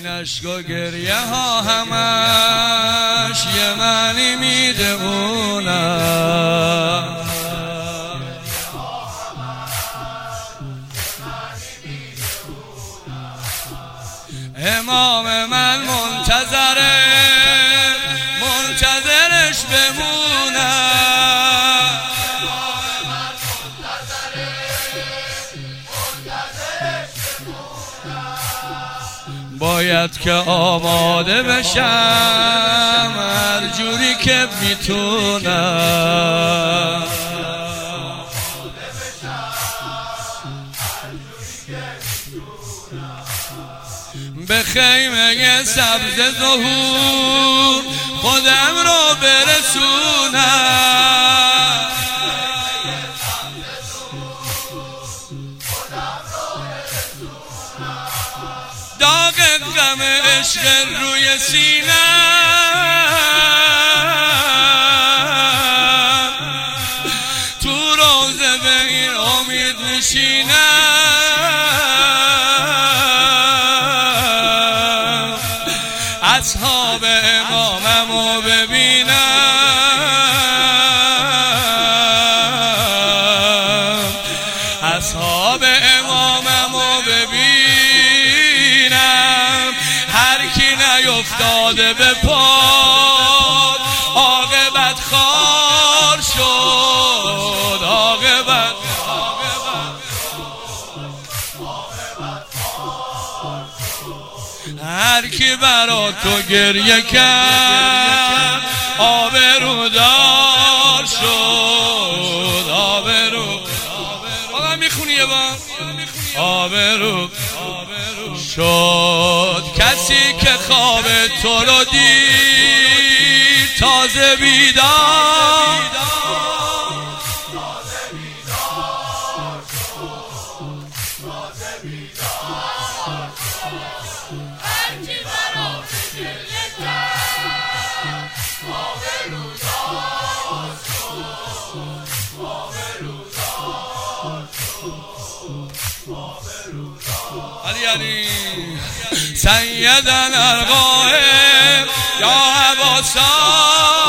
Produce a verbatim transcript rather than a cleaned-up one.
این عشق و گریه ها همش یه معنی میده اونم. امام من منتظره منتظرش بمونم. باید که آماده بشم هر جوری که میتونم. به خیمه سبز ظهور خودم رو برسونم. داغ غم عشق روی سینم، تو روزه به این امید نشینم. اصحاب اماممو ببینم، اصحاب اماممو ببینم. هر کی نیفتاده به پاد عاقبت خوار شد. عاقبت هر کی برا تو گریه کرد آبرودار شد. آبرو آقا میخونی یه بار آبرو شد. کسی که خواب تو رو دید تازه بیدار. علی علی سیدنا الغائب یا ابا